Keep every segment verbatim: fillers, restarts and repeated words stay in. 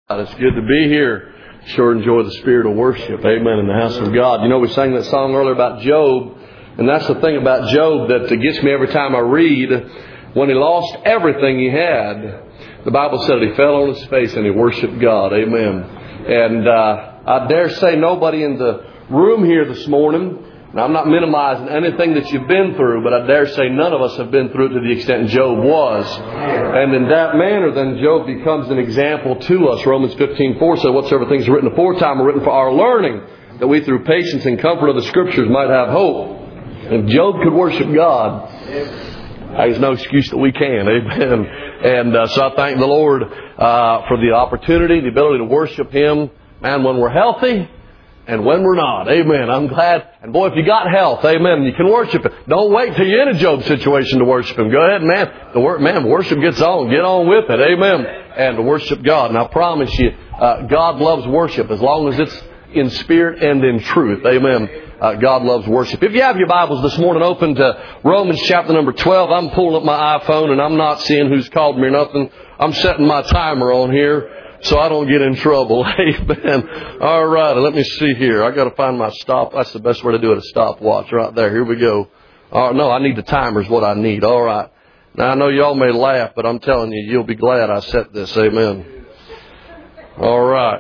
It's good to be here. Sure enjoy the spirit of worship. Amen. In the house of God. You know, we sang that song earlier about Job. And that's the thing about Job that gets me every time I read. When he lost everything he had, the Bible said he fell on his face and he worshiped God. Amen. And uh, I dare say nobody in the room here this morning, and I'm not minimizing anything that you've been through, but I dare say none of us have been through it to the extent Job was. And in that manner, then Job becomes an example to us. Romans fifteen four said, whatsoever things are written aforetime are written for our learning, that we through patience and comfort of the Scriptures might have hope. If Job could worship God, there's no excuse that we can. Amen. And uh, so I thank the Lord uh, for the opportunity, the ability to worship Him, man, when we're healthy and when we're not. Amen. I'm glad. And boy, if you got health, amen, you can worship Him. Don't wait till you're in a Job situation to worship Him. Go ahead, man. The wor- man, worship gets on. Get on with it. Amen. And to worship God. And I promise you, uh, God loves worship as long as it's in spirit and in truth. Amen. Uh, God loves worship. If you have your Bibles this morning open to Romans chapter number twelve, I'm pulling up my iPhone and I'm not seeing who's called me or nothing. I'm setting my timer on here so I don't get in trouble. Amen. All right, let me see here. I got to find my stop. That's the best way to do it, a stopwatch right there. Here we go. Oh, no, I need the timer is what I need. All right. Now, I know y'all may laugh, but I'm telling you, you'll be glad I set this. Amen. All right.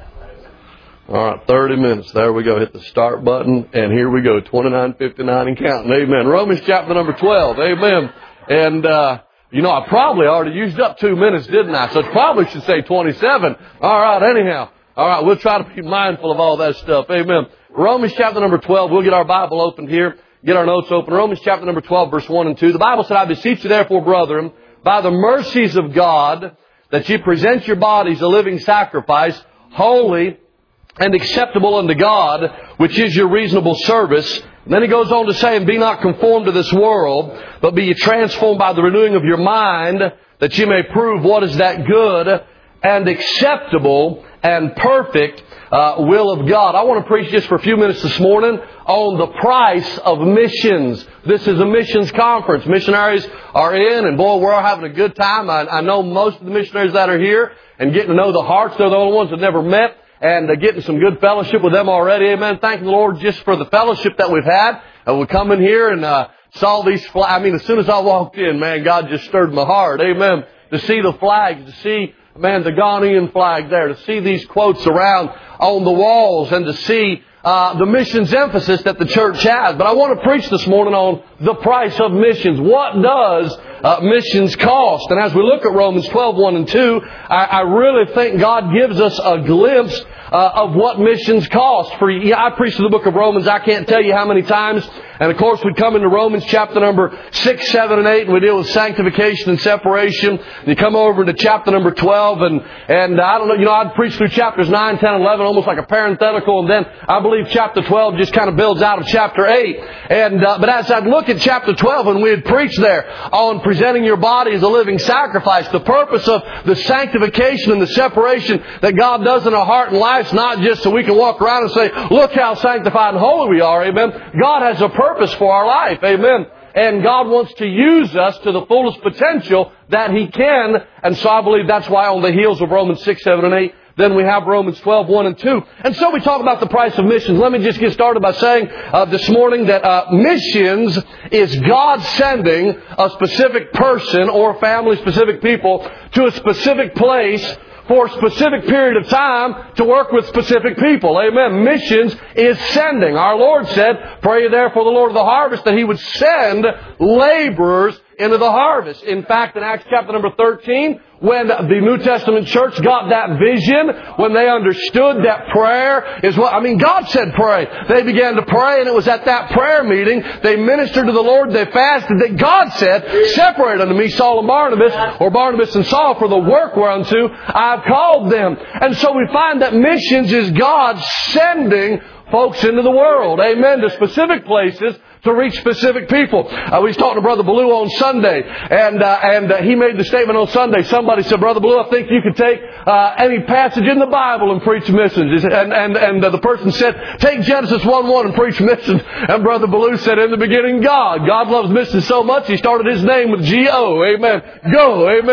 All right, thirty minutes. There we go. Hit the start button, and here we go. twenty-nine fifty-nine and counting. Amen. Romans chapter number twelve. Amen. And, uh, you know, I probably already used up two minutes, didn't I? So it probably should say twenty-seven. All right, anyhow. All right, we'll try to be mindful of all that stuff. Amen. Romans chapter number twelve. We'll get our Bible open here. Get our notes open. Romans chapter number twelve, verse one and two. The Bible said, I beseech you therefore, brethren, by the mercies of God, that ye present your bodies a living sacrifice, holy and acceptable unto God, which is your reasonable service. And then he goes on to say, and be not conformed to this world, but be ye transformed by the renewing of your mind, that ye may prove what is that good and acceptable and perfect uh, will of God. I want to preach just for a few minutes this morning on the price of missions. This is a missions conference. Missionaries are in, and boy, we're all having a good time. I, I know most of the missionaries that are here and getting to know the hearts. They're the only ones that never met. And uh, getting some good fellowship with them already. Amen. Thank the Lord just for the fellowship that we've had. And we come in here and uh, saw these flags. I mean, as soon as I walked in, man, God just stirred my heart. Amen. To see the flags, to see, man, the Ghanaian flag there, to see these quotes around on the walls, and to see uh, the missions emphasis that the church has. But I want to preach this morning on the price of missions. What does Uh, missions cost? And as we look at Romans twelve, one and two, I, I really think God gives us a glimpse uh, of what missions cost. For yeah, I preached the book of Romans, I can't tell you how many times. And of course we come into Romans chapter number six, seven, and eight, and we deal with sanctification and separation. And you come over into chapter number twelve, and, and I don't know, you know, I'd preach through chapters nine, ten, eleven, almost like a parenthetical, and then I believe chapter twelve just kind of builds out of chapter eight. And uh, but as I'd look at chapter twelve, and we had preached there on presenting your body as a living sacrifice, the purpose of the sanctification and the separation that God does in our heart and life is not just so we can walk around and say, look how sanctified and holy we are. Amen. God has a purpose for our life. Amen. And God wants to use us to the fullest potential that He can. And so I believe that's why on the heels of Romans six, seven, and eight, then we have Romans twelve, one and two. And so we talk about the price of missions. Let me just get started by saying uh, this morning that uh, missions is God sending a specific person or family, specific people, to a specific place for a specific period of time to work with specific people. Amen. Missions is sending. Our Lord said, pray therefore the Lord of the harvest that He would send laborers into the harvest. In fact, in Acts chapter number thirteen, when the New Testament church got that vision, when they understood that prayer is what, I mean, God said pray. They began to pray, and it was at that prayer meeting, they ministered to the Lord, they fasted, that God said, separate unto me Saul and Barnabas, or Barnabas and Saul, for the work whereunto I've called them. And so we find that missions is God sending folks into the world. Amen. To specific places to reach specific people. Uh, we was talking to Brother Ballou on Sunday, and uh, and uh, he made the statement on Sunday. Somebody said, Brother Ballou, I think you could take uh, any passage in the Bible and preach missions. And and and uh, the person said, take Genesis one one and preach missions. And Brother Ballou said, in the beginning, God. God loves missions so much, He started His name with G O. Amen. Go. Amen.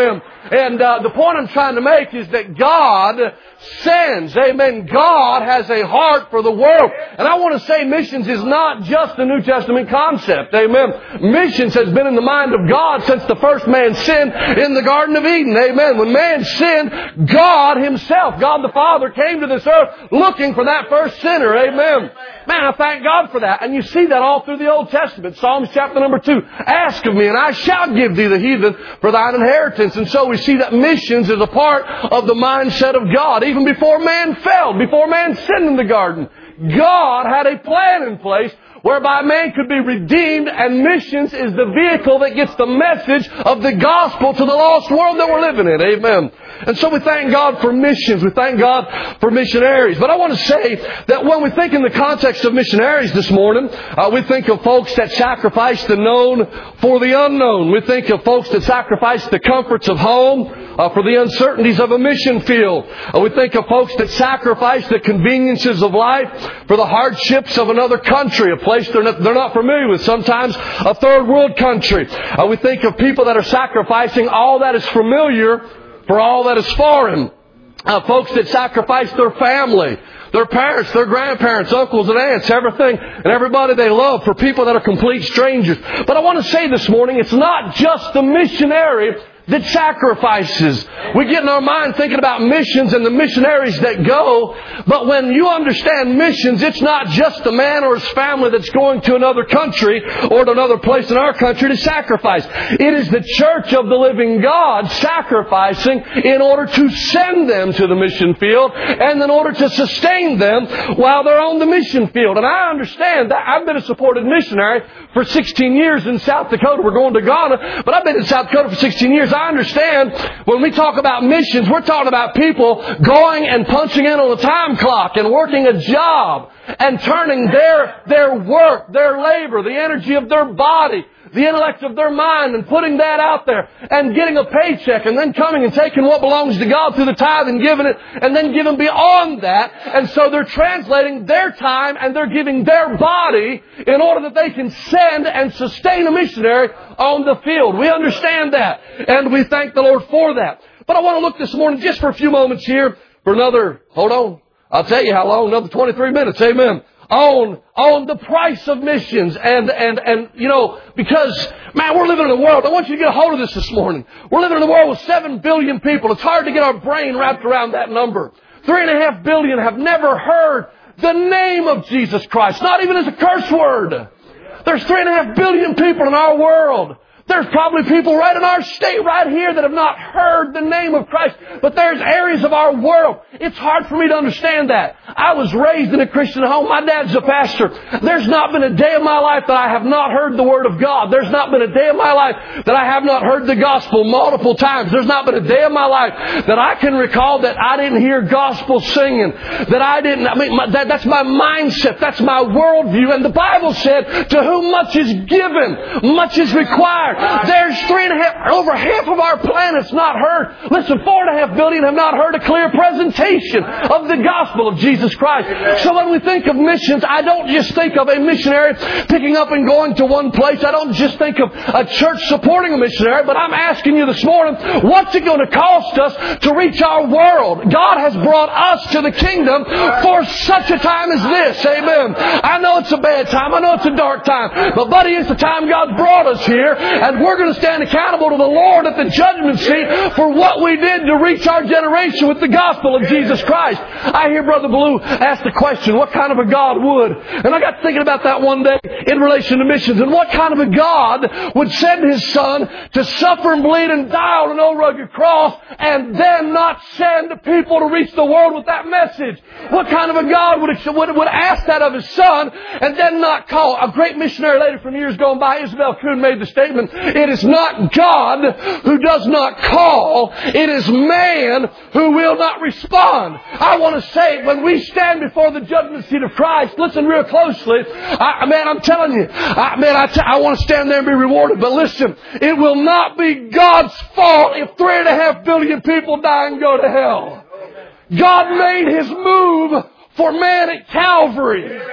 And uh, the point I'm trying to make is that God sends. Amen. God has a heart for the world. And I want to say missions is not just a New Testament concept. Amen. Missions has been in the mind of God since the first man sinned in the Garden of Eden. Amen. When man sinned, God Himself, God the Father, came to this earth looking for that first sinner. Amen. Man, I thank God for that. And you see that all through the Old Testament. Psalms chapter number two. Ask of me and I shall give thee the heathen for thine inheritance. And so we see that missions is a part of the mindset of God. Even before man fell, before man sinned in the garden, God had a plan in place whereby man could be redeemed, and missions is the vehicle that gets the message of the gospel to the lost world that we're living in. Amen. And so we thank God for missions. We thank God for missionaries. But I want to say that when we think in the context of missionaries this morning, uh, we think of folks that sacrifice the known for the unknown. We think of folks that sacrifice the comforts of home uh, for the uncertainties of a mission field. Uh, we think of folks that sacrifice the conveniences of life for the hardships of another country, a place they're not, they're not familiar with, sometimes a third world country. Uh, we think of people that are sacrificing all that is familiar for all that is foreign. Uh, folks that sacrifice their family, their parents, their grandparents, uncles and aunts, everything and everybody they love for people that are complete strangers. But I want to say this morning, it's not just the missionary that sacrifices. We get in our mind thinking about missions and the missionaries that go. But when you understand missions, it's not just the man or his family that's going to another country or to another place in our country to sacrifice. It is the church of the living God sacrificing in order to send them to the mission field and in order to sustain them while they're on the mission field. And I understand that. I've been a supported missionary for sixteen years in South Dakota. We're going to Ghana, but I've been in South Dakota for sixteen years. I understand when we talk about missions, we're talking about people going and punching in on a time clock and working a job and turning their, their work, their labor, the energy of their body, the intellect of their mind and putting that out there and getting a paycheck and then coming and taking what belongs to God through the tithe and giving it and then giving beyond that. And so they're translating their time and they're giving their body in order that they can send and sustain a missionary on the field. We understand that and we thank the Lord for that. But I want to look this morning just for a few moments here for another, hold on, I'll tell you how long, another twenty-three minutes. Amen. On, on the price of missions and, and, and, you know, because, man, we're living in a world, I want you to get a hold of this this morning. We're living in a world with seven billion people. It's hard to get our brain wrapped around that number. Three and a half billion have never heard the name of Jesus Christ, not even as a curse word. There's three and a half billion people in our world. There's probably people right in our state right here that have not heard the name of Christ. But there's areas of our world. It's hard for me to understand that. I was raised in a Christian home. My dad's a pastor. There's not been a day of my life that I have not heard the Word of God. There's not been a day of my life that I have not heard the gospel multiple times. There's not been a day of my life that I can recall that I didn't hear gospel singing. That I didn't, I mean, my, that, that's my mindset. That's my worldview. And the Bible said, to whom much is given, much is required. There's three and a half, over half of our planet's not heard. Listen, four and a half billion have not heard a clear presentation of the gospel of Jesus Christ. So when we think of missions, I don't just think of a missionary picking up and going to one place. I don't just think of a church supporting a missionary, but I'm asking you this morning, what's it going to cost us to reach our world? God has brought us to the kingdom for such a time as this. Amen. I know it's a bad time. I know it's a dark time. But buddy, it's the time God brought us here. And we're going to stand accountable to the Lord at the judgment seat for what we did to reach our generation with the gospel of Jesus Christ. I hear Brother Blue ask the question, what kind of a God would? And I got thinking about that one day in relation to missions. And what kind of a God would send His Son to suffer and bleed and die on an old rugged cross and then not send people to reach the world with that message? What kind of a God would, would, would ask that of His Son and then not call? A great missionary lady from years gone by, Isabel Kuhn, made the statement, it is not God who does not call. It is man who will not respond. I want to say, when we stand before the judgment seat of Christ, listen real closely. I, man, I'm telling you, I, man, I, t- I want to stand there and be rewarded. But listen, it will not be God's fault if three and a half billion people die and go to hell. God made His move for man at Calvary.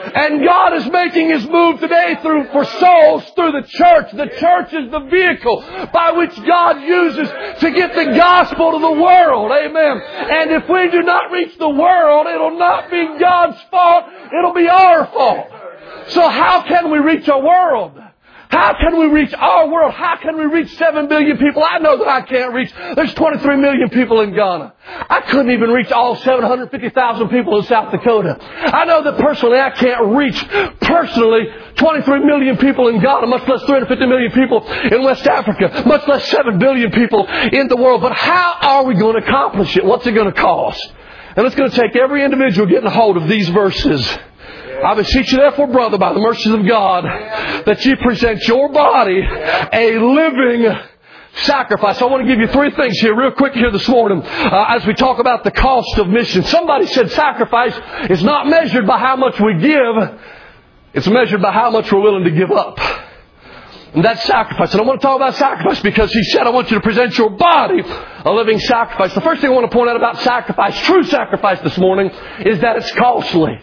And God is making His move today through for souls through the church. The church is the vehicle by which God uses to get the gospel to the world. Amen. And if we do not reach the world, it'll not be God's fault. It'll be our fault. So how can we reach a world? How can we reach our world? How can we reach seven billion people? I know that I can't reach. There's twenty-three million people in Ghana. I couldn't even reach all seven hundred fifty thousand people in South Dakota. I know that personally I can't reach personally twenty-three million people in Ghana, much less three hundred fifty million people in West Africa, much less seven billion people in the world. But how are we going to accomplish it? What's it going to cost? And it's going to take every individual getting a hold of these verses. I beseech you therefore, brother, by the mercies of God, that you present your body a living sacrifice. I want to give you three things here real quick here this morning uh, as we talk about the cost of mission. Somebody said sacrifice is not measured by how much we give. It's measured by how much we're willing to give up. And that's sacrifice. And I want to talk about sacrifice because He said, I want you to present your body a living sacrifice. The first thing I want to point out about sacrifice, true sacrifice this morning, is that it's costly.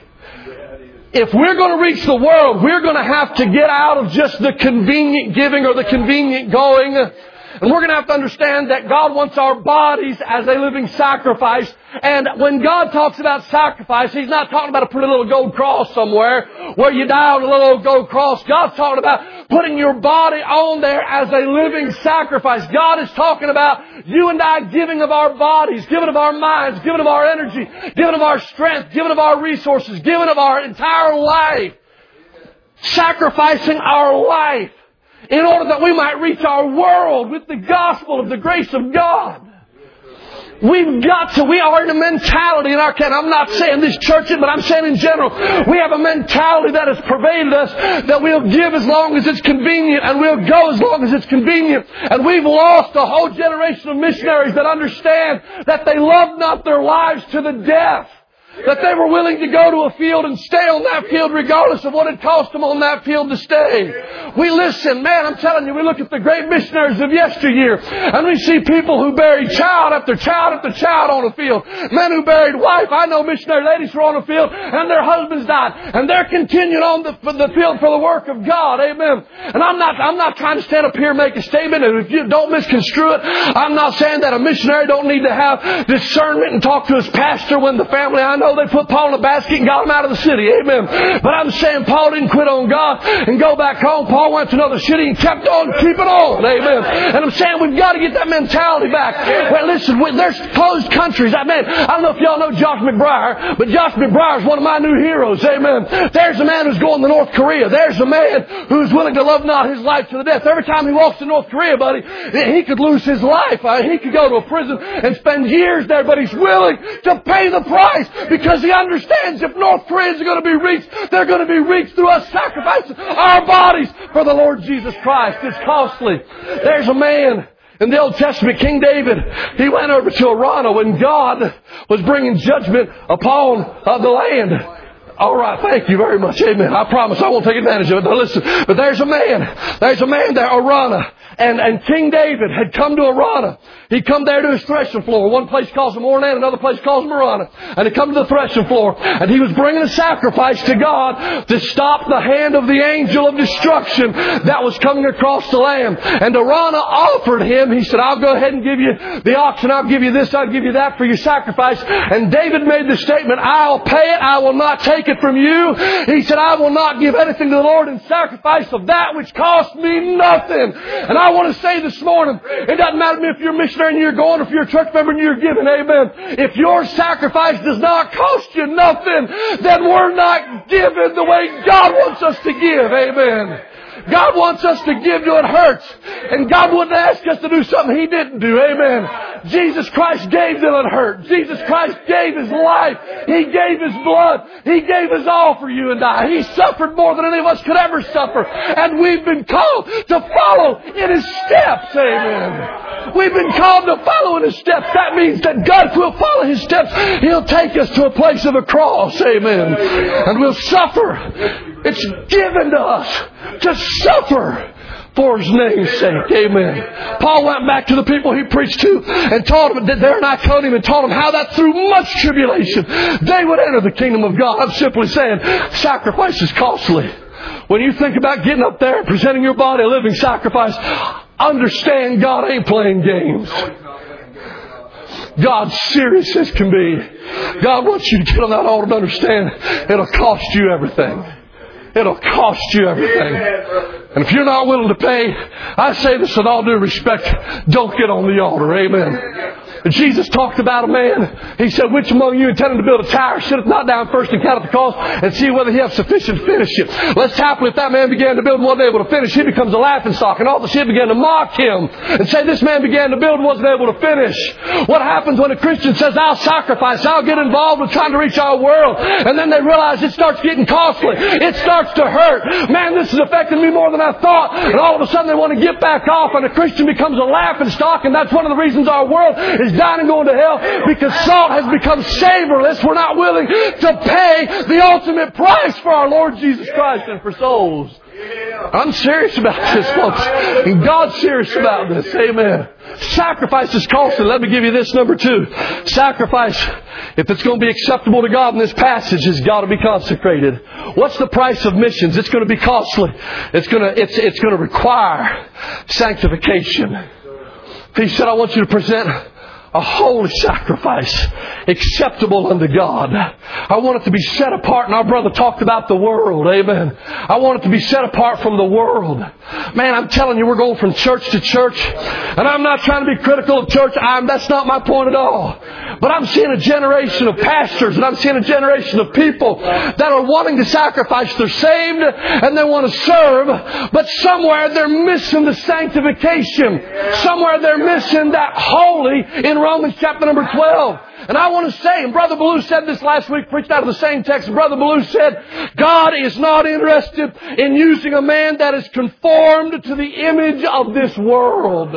If we're going to reach the world, we're going to have to get out of just the convenient giving or the convenient going. And we're going to have to understand that God wants our bodies as a living sacrifice. And when God talks about sacrifice, He's not talking about a pretty little gold cross somewhere where you die on a little old gold cross. God's talking about putting your body on there as a living sacrifice. God is talking about you and I giving of our bodies, giving of our minds, giving of our energy, giving of our strength, giving of our resources, giving of our entire life. Sacrificing our life in order that we might reach our world with the gospel of the grace of God. We've got to, we are in a mentality in our country. I'm not saying this church, but I'm saying in general, we have a mentality that has pervaded us that we'll give as long as it's convenient and we'll go as long as it's convenient. And we've lost a whole generation of missionaries that understand that they love not their lives to the death. That they were willing to go to a field and stay on that field regardless of what it cost them on that field to stay. We listen, man, I'm telling you, we look at the great missionaries of yesteryear and we see people who buried child after child after child on a field. Men who buried wife. I know missionary ladies who are on a field and their husbands died. And they're continuing on the, the field for the work of God. Amen. And I'm not, I'm not trying to stand up here and make a statement. And if you don't misconstrue it, I'm not saying that a missionary don't need to have discernment and talk to his pastor when the family, I know they put Paul in a basket and got him out of the city. Amen. But I'm saying Paul didn't quit on God and go back home. Paul went to another city and kept on keeping on. Amen. And I'm saying we've got to get that mentality back. Well, listen, there's closed countries. I mean, I don't know if y'all know Josh McBriar, but Josh McBriar is one of my new heroes. Amen. There's a man who's going to North Korea. There's a man who's willing to love not his life to the death. Every time he walks to North Korea, buddy, he could lose his life. He could go to a prison and spend years there, but he's willing to pay the price because he understands if North Koreans are going to be reached, they're going to be reached through us sacrificing our bodies for the Lord Jesus Christ. It's costly. There's a man in the Old Testament, King David. He went over to Arana when God was bringing judgment upon uh, the land. All right, thank you very much. Amen. I promise I won't take advantage of it. Now listen, but there's a man. There's a man there, Arana. And, and King David had come to Arana. He'd come there to his threshing floor. One place calls him Ornan, another place calls him Arana. And he'd come to the threshing floor. And he was bringing a sacrifice to God to stop the hand of the angel of destruction that was coming across the land. And Arana offered him, he said, I'll go ahead and give you the oxen, I'll give you this, I'll give you that for your sacrifice. And David made the statement, I'll pay it, I will not take it from you. He said, I will not give anything to the Lord in sacrifice of that which cost me nothing. And I want to say this morning, it doesn't matter to me if you're a missionary and you're going or if you're a church member and you're giving. Amen. If your sacrifice does not cost you nothing, then we're not giving the way God wants us to give. Amen. God wants us to give till it hurts. And God wouldn't ask us to do something He didn't do. Amen. Jesus Christ gave till it hurt. Jesus Christ gave His life. He gave His blood. He gave His all for you and I. He suffered more than any of us could ever suffer. And we've been called to follow in His steps. Amen. We've been called to follow in His steps. That means that God, if we'll follow His steps, He'll take us to a place of a cross. Amen. And we'll suffer. It's given to us to suffer for His name's sake. Amen. Paul went back to the people he preached to and taught them that there in Iconium and taught them how that through much tribulation they would enter the kingdom of God. I'm simply saying sacrifice is costly. When you think about getting up there and presenting your body a living sacrifice, understand God ain't playing games. God's serious as can be. God wants you to get on that altar and understand it'll cost you everything. It'll cost you everything. And if you're not willing to pay, I say this with all due respect, don't get on the altar. Amen. Jesus talked about a man. He said, which among you intending to build a tower sitteth not down first and counteth the cost and see whether he have sufficient to finish it. Let's happily if that man began to build and wasn't able to finish, he becomes a laughingstock. And all the shit began to mock him and say this man began to build and wasn't able to finish. What happens when a Christian says, I'll sacrifice, I'll get involved with trying to reach our world, and then they realize it starts getting costly. It starts to hurt. Man, this is affecting me more than I thought. And all of a sudden they want to get back off, and a Christian becomes a laughingstock. And that's one of the reasons our world is dying and going to hell, because salt has become savorless. We're not willing to pay the ultimate price for our Lord Jesus Christ and for souls. I'm serious about this, folks. And God's serious about this. Amen. Sacrifice is costly. Let me give you this, number two. Sacrifice, if it's going to be acceptable to God in this passage, has got to be consecrated. What's the price of missions? It's going to be costly. It's going to, it's, it's going to require sanctification. He said, I want you to present a holy sacrifice, acceptable unto God. I want it to be set apart. And our brother talked about the world. Amen. I want it to be set apart from the world. Man, I'm telling you, we're going from church to church. And I'm not trying to be critical of church. I'm, that's not my point at all. But I'm seeing a generation of pastors and I'm seeing a generation of people that are wanting to sacrifice. They're saved and they want to serve. But somewhere they're missing the sanctification. Somewhere they're missing that holy in Romans chapter number twelve. And I want to say, and Brother Ballou said this last week, preached out of the same text. Brother Ballou said, God is not interested in using a man that is conformed to the image of this world.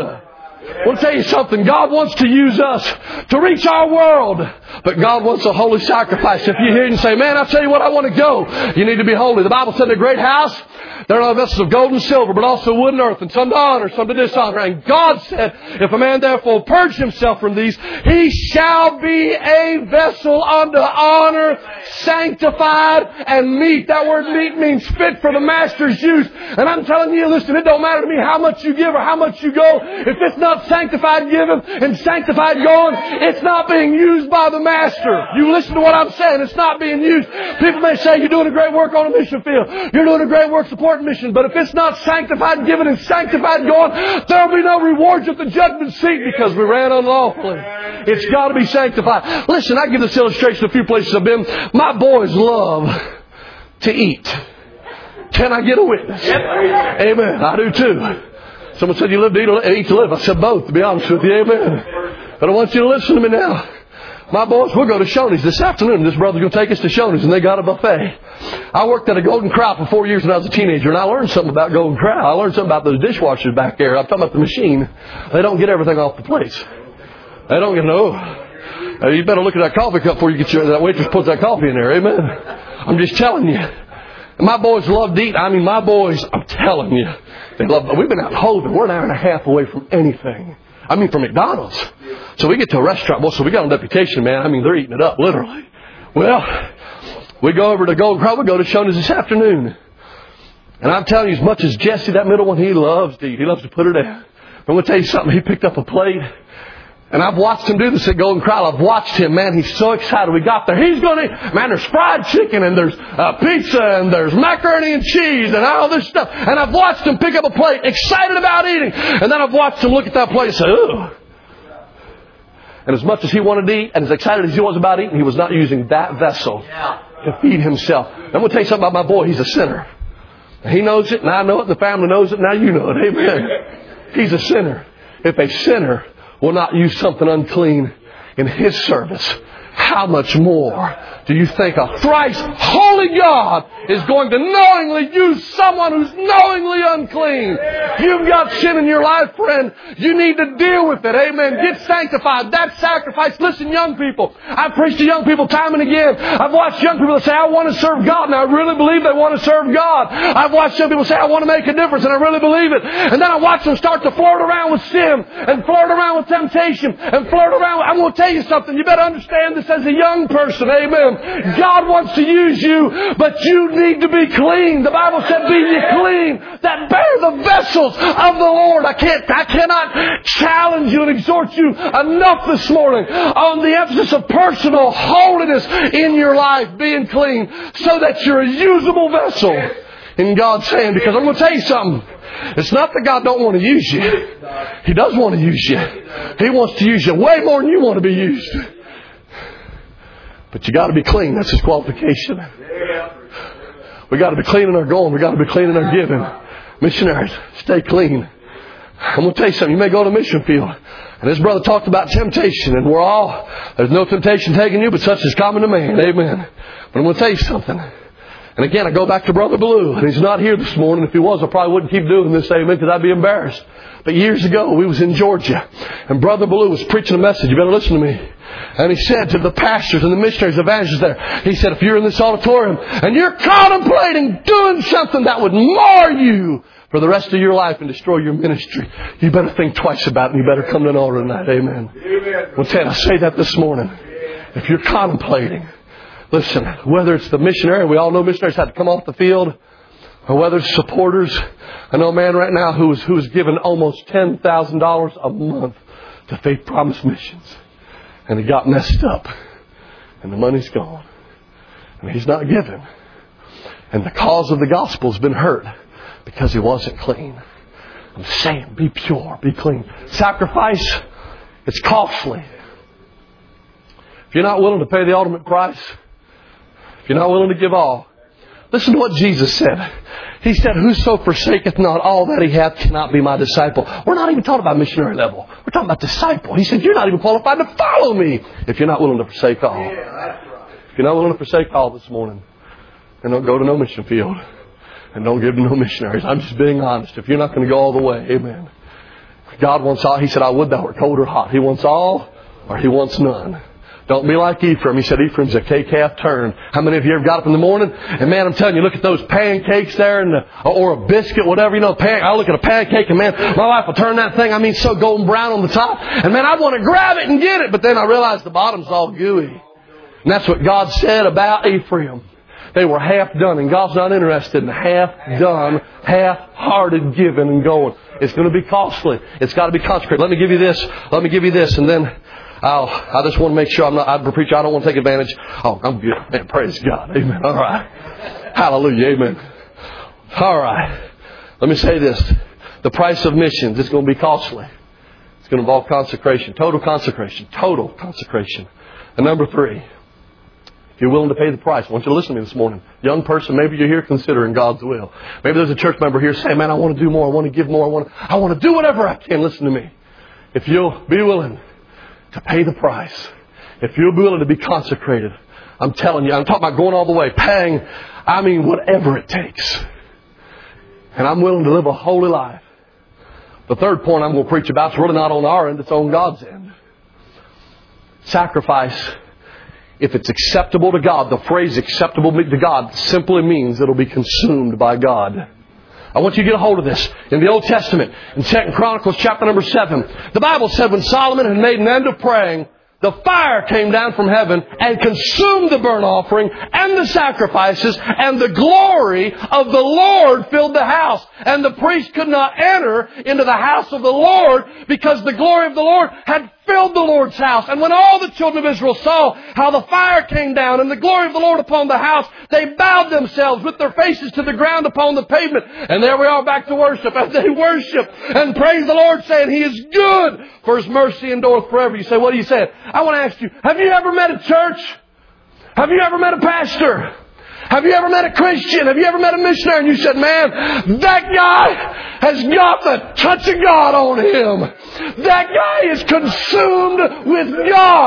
I want to tell you something. God wants to use us to reach our world. But God wants a holy sacrifice. If you hear and say, man, I'll tell you what, I want to go. You need to be holy. The Bible said in a great house, there are not vessels of gold and silver, but also wood and earth, and some to honor, some to dishonor. And God said, if a man therefore purge himself from these, he shall be a vessel unto honor, sanctified and meet. That word meet means fit for the master's use. And I'm telling you, listen, it don't matter to me how much you give or how much you go. If it's not sanctified giving and sanctified going, it's not being used by the master. You listen to what I'm saying. It's not being used. People may say you're doing a great work on a mission field. You're doing a great work supporting mission. But if it's not sanctified giving and sanctified going, there'll be no rewards at the judgment seat because we ran unlawfully. It's got to be sanctified. Listen, I give this illustration a few places I've been. My boys love to eat. Can I get a witness? Yep. Amen. I do too. Someone said you live to eat or eat to live. I said both, to be honest with you. Amen. But I want you to listen to me now. My boys, we'll go to Shoney's this afternoon. This brother's going to take us to Shoney's, and they got a buffet. I worked at a Golden Corral for four years when I was a teenager, and I learned something about Golden Corral. I learned something about those dishwashers back there. I'm talking about the machine. They don't get everything off the plates. They don't get no. Uh, you better look at that coffee cup before you get your, that waitress puts that coffee in there. Amen. I'm just telling you. My boys love to eat. I mean, my boys, I'm telling you, they love. We've been out in Holden. We're an hour and a half away from anything. I mean, from McDonald's. So we get to a restaurant. Well, so we got on deputation, man. I mean, they're eating it up, literally. Well, we go over to Golden Corral. We go to Shoney's this afternoon. And I'm telling you, as much as Jesse, that middle one, he loves to eat. He loves to put it in. I'm going to tell you something. He picked up a plate. And I've watched him do this at Golden Corral. I've watched him. Man, he's so excited. We got there. He's going to eat. Man, there's fried chicken and there's uh, pizza and there's macaroni and cheese and all this stuff. And I've watched him pick up a plate, excited about eating. And then I've watched him look at that plate and say, ooh. And as much as he wanted to eat and as excited as he was about eating, he was not using that vessel to feed himself. I'm going to tell you something about my boy. He's a sinner. He knows it and I know it and the family knows it. Now you know it. Amen. He's a sinner. If a sinner will not use something unclean in his service, how much more do you think a thrice holy God is going to knowingly use someone who's knowingly unclean? You've got sin in your life, friend. You need to deal with it. Amen. Get sanctified. That sacrifice. Listen, young people. I've preached to young people time and again. I've watched young people that say, I want to serve God, and I really believe they want to serve God. I've watched young people say, I want to make a difference, and I really believe it. And then I watch them start to flirt around with sin, and flirt around with temptation, and flirt around with... I'm going to tell you something. You better understand this as a young person. Amen. God wants to use you, but you need to be clean. The Bible said, be ye clean, that bear the vessels of the Lord. I can't, I cannot challenge you and exhort you enough this morning on the emphasis of personal holiness in your life, being clean, so that you're a usable vessel in God's hand. Because I'm going to tell you something. It's not that God don't want to use you. He does want to use you. He wants to use you way more than you want to be used. But you got to be clean. That's His qualification. We got to be clean in our going. We got to be clean in our giving. Missionaries, stay clean. I'm going to tell you something. You may go to a mission field, and this brother talked about temptation, and we're all, there's no temptation taking you, but such is common to man. Amen. But I'm going to tell you something. And again, I go back to Brother Blue, and he's not here this morning. If he was, I probably wouldn't keep doing this, amen, because I'd be embarrassed. But years ago, we was in Georgia, and Brother Blue was preaching a message. You better listen to me. And he said to the pastors and the missionaries, evangelists there, he said, if you're in this auditorium and you're contemplating doing something that would mar you for the rest of your life and destroy your ministry, you better think twice about it, and you better come to an altar tonight. Amen. Amen. Well, Ted, I say that this morning. If you're contemplating, listen, whether it's the missionary, we all know missionaries had to come off the field, or whether it's supporters. I know a man right now who's who's given almost ten thousand dollars a month to Faith Promise Missions. And he got messed up. And the money's gone. And he's not giving. And the cause of the gospel has been hurt because he wasn't clean. I'm saying, be pure, be clean. Sacrifice, it's costly. If you're not willing to pay the ultimate price, if you're not willing to give all, listen to what Jesus said. He said, whoso forsaketh not all that he hath cannot be my disciple. We're not even talking about missionary level. We're talking about disciple. He said, you're not even qualified to follow me if you're not willing to forsake all. If you're not willing to forsake all this morning, then don't go to no mission field. And don't give to no missionaries. I'm just being honest. If you're not going to go all the way, amen. God wants all. He said, I would thou wert cold or hot. He wants all or He wants none. Don't be like Ephraim. He said, Ephraim's a K-calf turned. How many of you ever got up in the morning? And man, I'm telling you, look at those pancakes there, and the, or a biscuit, whatever, you know, pan, I look at a pancake, and man, my wife will turn that thing, I mean, so golden brown on the top. And man, I want to grab it and get it, but then I realize the bottom's all gooey. And that's what God said about Ephraim. They were half done, and God's not interested in half done, half-hearted giving and going. It's going to be costly. It's got to be consecrated. Let me give you this. Let me give you this, and then I'll, I just want to make sure I'm not, I'm a preacher. I don't want to take advantage. Oh, I'm good. Man, praise God. Amen. All right. Hallelujah. Amen. All right. Let me say this. The price of missions is going to be costly. It's going to involve consecration. Total consecration. Total consecration. And number three, if you're willing to pay the price, I want you to listen to me this morning. Young person, maybe you're here considering God's will. Maybe there's a church member here saying, man, I want to do more. I want to give more. I want to, I want to do whatever I can. Listen to me. If you'll be willing to pay the price, if you'll be willing to be consecrated, I'm telling you, I'm talking about going all the way, paying, I mean, whatever it takes. And I'm willing to live a holy life. The third point I'm going to preach about is really not on our end, it's on God's end. Sacrifice, if it's acceptable to God, the phrase acceptable to God simply means it'll be consumed by God. I want you to get a hold of this. In the Old Testament, in Second Chronicles chapter number seven, the Bible said when Solomon had made an end of praying, the fire came down from heaven and consumed the burnt offering and the sacrifices, and the glory of the Lord filled the house. And the priest could not enter into the house of the Lord because the glory of the Lord had filled the Lord's house. And when all the children of Israel saw how the fire came down and the glory of the Lord upon the house, they bowed themselves with their faces to the ground upon the pavement. And there we are back to worship. As they worship and praise the Lord, saying, He is good, for His mercy endureth forever. You say, what do you say? I want to ask you, have you ever met a church? Have you ever met a pastor? Have you ever met a Christian? Have you ever met a missionary? And you said, man, that guy has got the touch of God on him. That guy is consumed with God.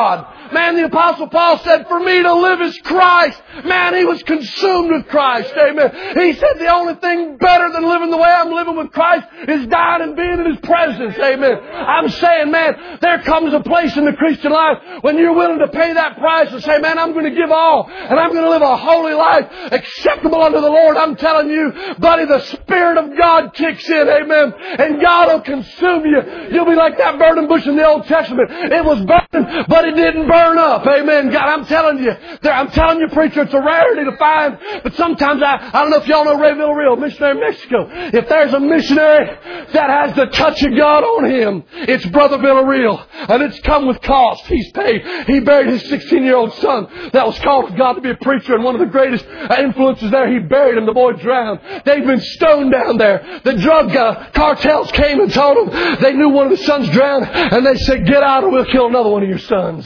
Man, the Apostle Paul said, for me to live is Christ. Man, he was consumed with Christ. Amen. He said the only thing better than living the way I'm living with Christ is dying and being in His presence. Amen. I'm saying, man, there comes a place in the Christian life when you're willing to pay that price and say, man, I'm going to give all and I'm going to live a holy life acceptable unto the Lord. I'm telling you, buddy, the Spirit of God kicks in. Amen. And God will consume you. You'll be like that burning bush in the Old Testament. It was burning, but it didn't burn up. Amen. God, I'm telling you, there, I'm telling you, preacher, it's a rarity to find. But sometimes I, I don't know if y'all know Ray Villarreal, missionary in Mexico. If there's a missionary that has the touch of God on him, it's Brother Villarreal. And it's come with cost. He's paid. He buried his sixteen-year-old son that was called of God to be a preacher, and one of the greatest influences there, he buried him. The boy drowned. They'd been stoned down there. The drug uh, cartels came and told them they knew one of the sons drowned, and they said, get out or we'll kill another one of your sons.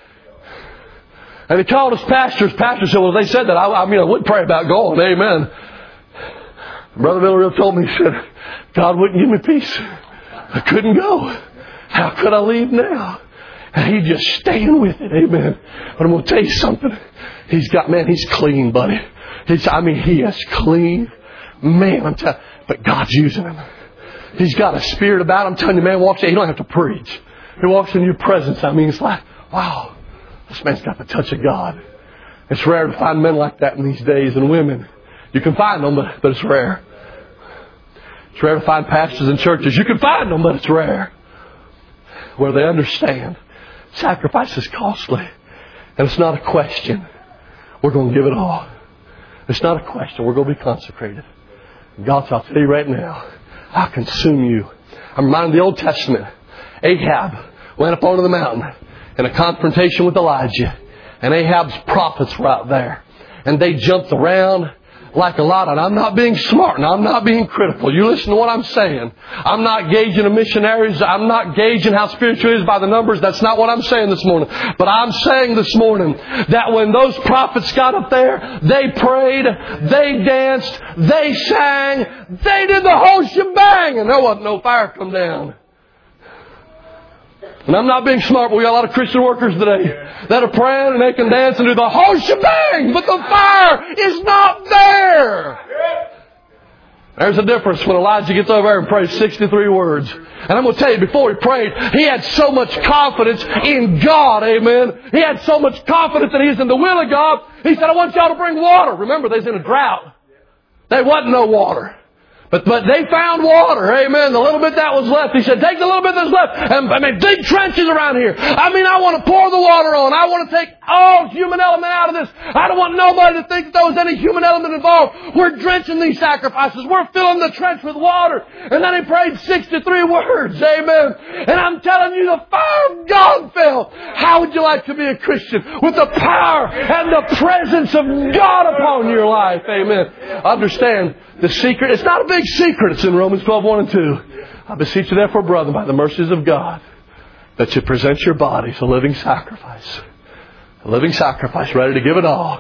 And he called us pastors. Pastor said, well, they said that. I, I mean, I wouldn't pray about going. Amen. Brother Villarreal told me, he said, God wouldn't give me peace. I couldn't go. How could I leave now? And he just staying with it. Amen. But I'm going to tell you something. He's got, man, he's clean, buddy. He's, I mean, he is clean. Man, I'm telling but God's using him. He's got a spirit about him. I'm telling you, man, walks in, he don't have to preach. He walks in your presence. I mean, it's like, wow, this man's got the touch of God. It's rare to find men like that in these days, and women. You can find them, but, but it's rare. It's rare to find pastors in churches. You can find them, but it's rare. Where they understand sacrifice is costly. And it's not a question. We're going to give it all. It's not a question. We're going to be consecrated. God, I'll tell you right now, I'll consume you. I'm reminded of the Old Testament. Ahab went up onto the mountain in a confrontation with Elijah. And Ahab's prophets were out there. And they jumped around like a lot. And I'm not being smart and I'm not being critical. You listen to what I'm saying. I'm not gauging the missionaries. I'm not gauging how spiritual it is by the numbers. That's not what I'm saying this morning. But I'm saying this morning that when those prophets got up there, they prayed, they danced, they sang, they did the whole shebang, and there wasn't no fire come down. And I'm not being smart, but we got a lot of Christian workers today that are praying and they can dance and do the whole shebang, but the fire is not there. There's a difference when Elijah gets over there and prays sixty-three words. And I'm going to tell you, before he prayed, he had so much confidence in God, amen. He had so much confidence that he was in the will of God. He said, I want y'all to bring water. Remember, they was in a drought. There wasn't no water. But but they found water, amen. The little bit that was left, he said, take the little bit that's left. And I mean, dig trenches around here. I mean, I want to pour the water on. I want to take all human element out of this. I don't want nobody to think that there was any human element involved. We're drenching these sacrifices. We're filling the trench with water. And then he prayed sixty-three words, amen. And I'm telling you, the fire of God fell. How would you like to be a Christian? With the power and the presence of God upon your life, amen. Understand the secret. It's not a big secret. It's in Romans twelve, one and two. I beseech you therefore, brethren, by the mercies of God, that you present your bodies a living sacrifice. A living sacrifice, ready to give it all.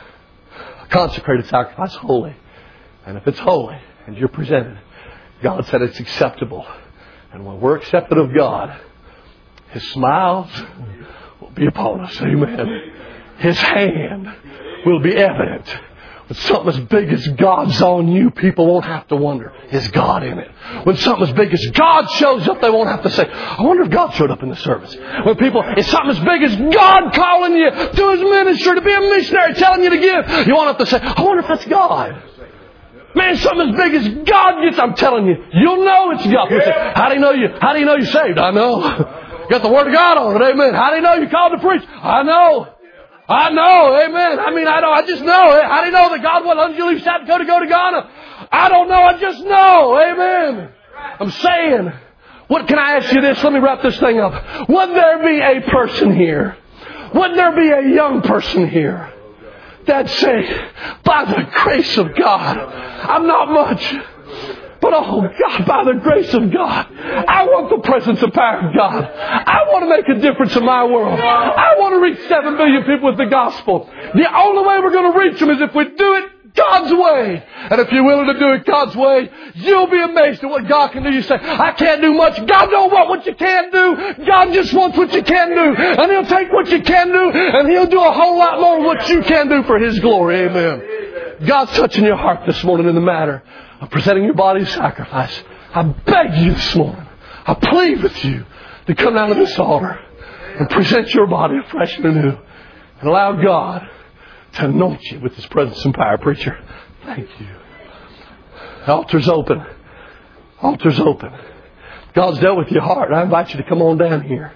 A consecrated sacrifice, holy. And if it's holy and you're presented, God said it's acceptable. And when we're accepted of God, His smiles will be upon us. Amen. His hand will be evident. When something as big as God's on you, people won't have to wonder, is God in it? When something as big as God shows up, they won't have to say, I wonder if God showed up in the service. When people, it's something as big as God calling you to His ministry, to be a missionary, telling you to give, you won't have to say, I wonder if that's God. Man, something as big as God gets, I'm telling you, you'll know it's God. People say, how do you know you, how do you know you're saved? I know. Got the Word of God on it, amen. How do you know you're called to preach? I know. I know, amen. I mean, I know, I just know. How do you know that God won't let you leave South Dakota to go to Ghana? I don't know, I just know, amen. I'm saying, what can I ask you this? Let me wrap this thing up. Would there be a person here? Would there be a young person here that say, by the grace of God, I'm not much, but oh God, by the grace of God, I want the presence and power of God. I want to make a difference in my world. I want to reach seven billion people with the gospel. The only way we're going to reach them is if we do it it God's way. And if you're willing to do it God's way, you'll be amazed at what God can do. You say, I can't do much. God don't want what you can do. God just wants what you can do. And He'll take what you can do and He'll do a whole lot more than what you can do for His glory. Amen. God's touching your heart this morning in the matter of presenting your body as sacrifice. I beg you this morning, I plead with you to come down to this altar and present your body afresh and anew and allow God to anoint you with His presence and power. Preacher, thank you. The altar's open. Altar's open. God's dealt with your heart. I invite you to come on down here.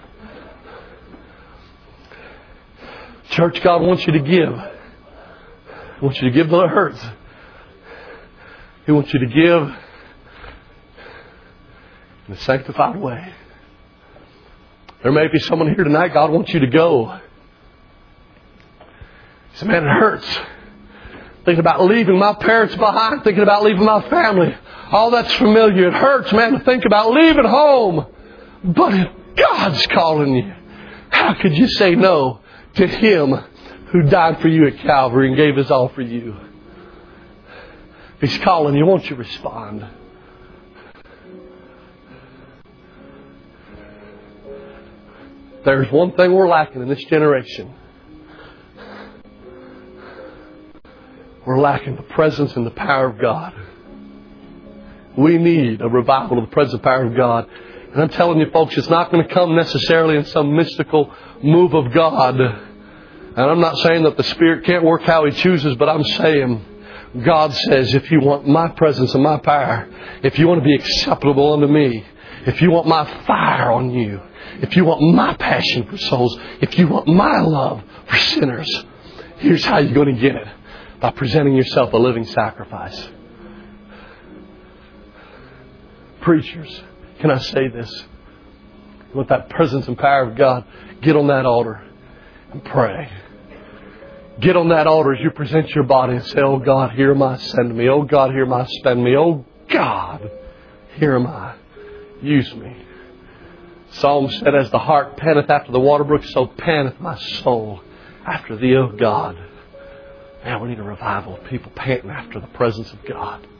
Church, God wants you to give. He wants you to give till it hurts. He wants you to give in a sanctified way. There may be someone here tonight, God wants you to go. He said, man, it hurts. Thinking about leaving my parents behind, thinking about leaving my family. All that's familiar. It hurts, man, to think about leaving home. But if God's calling you, how could you say no to Him who died for you at Calvary and gave His all for you? If He's calling you, won't you respond? There's one thing we're lacking in this generation. We're lacking the presence and the power of God. We need a revival of the presence and power of God. And I'm telling you folks, it's not going to come necessarily in some mystical move of God. And I'm not saying that the Spirit can't work how He chooses, but I'm saying God says, if you want my presence and my power, if you want to be acceptable unto me, if you want my fire on you, if you want my passion for souls, if you want my love for sinners, here's how you're going to get it. By presenting yourself a living sacrifice. Preachers, can I say this? With that presence and power of God, get on that altar and pray. Get on that altar as you present your body and say, oh God, here am I, send me. Oh God, here am I, spend me. Oh God, here am I, use me. Psalm said, as the hart panteth after the water brook, so panteth my soul after thee, O God. Man, we need a revival of people panting after the presence of God.